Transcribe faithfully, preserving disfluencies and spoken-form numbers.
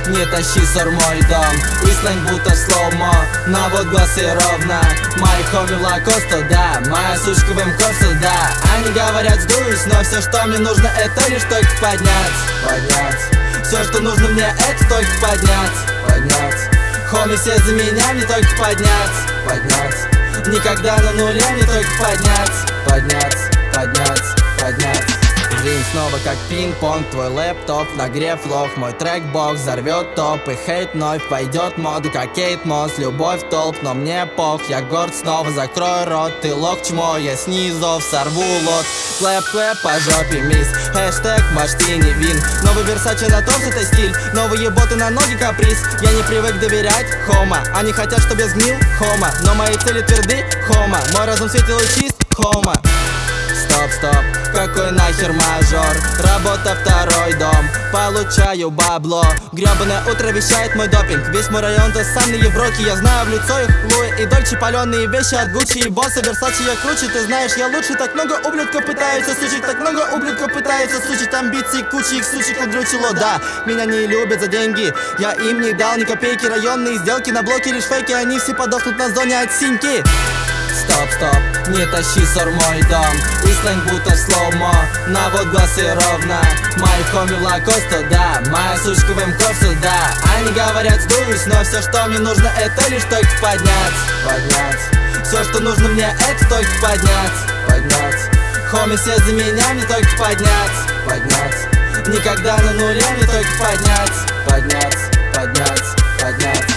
не тащи ссор мой дом. И сленг будто слоумо, навод глаз и ровно. Мои хоми в лакосту, да, моя сучка в эмкорсу, да. Они говорят сдуюсь, но все, что мне нужно, это лишь только поднять, поднять. Все, что нужно мне, это только поднять, поднять. Хоми все за меня, мне только поднять, поднять. Никогда на нуле, мне только поднять, поднять, поднять, поднять. Жизнь снова как пинг-понг, твой лэптоп нагрев лох. Мой трек-бокс взорвет топ, и хейт вновь пойдет моду, как Кейт Мосс. Любовь толп, но мне пох, я горд снова, закрой рот. Ты лох чмо, я снизу сорву лот. Клэп-клэп по жопе, мисс, хэштег маш ты не вин. Новый Версаче на торс это стиль, новые боты на ноги каприз. Я не привык доверять, хома, они хотят, чтобы я сгнил, хома. Но мои цели тверды, хома, мой разум светил и чист, хома. Стоп, стоп, какой нахер мажор? Работа второй дом, получаю бабло. Гребаное утро вещает мой допинг. Весь мой район то самые евроки. Я знаю в лицо их Луи и Дольче. Паленые вещи от Гуччи и Босса. Версаче я круче, ты знаешь, я лучше. Так много ублюдков пытаются сучить, так много ублюдков пытаются сучить. Амбиции кучи, их сучек надрючило, да. Меня не любят за деньги, я им не дал ни копейки. Районные сделки на блоке лишь фейки, они все подохнут на зоне от синьки. Стоп, стоп, не тащи ссор мой дом. И сленг будто слоумо, навод глаз и ровно. Мои хоми в лакосту, да, моя сучка в эмкорсу, да. Они говорят сдуюсь, но все, что мне нужно, это лишь только поднять, поднять. Все, что нужно мне, это только поднять, поднять. Хоми все за меня, мне только поднять, поднять. Никогда на нуле, мне только поднять, поднять, поднять, поднять.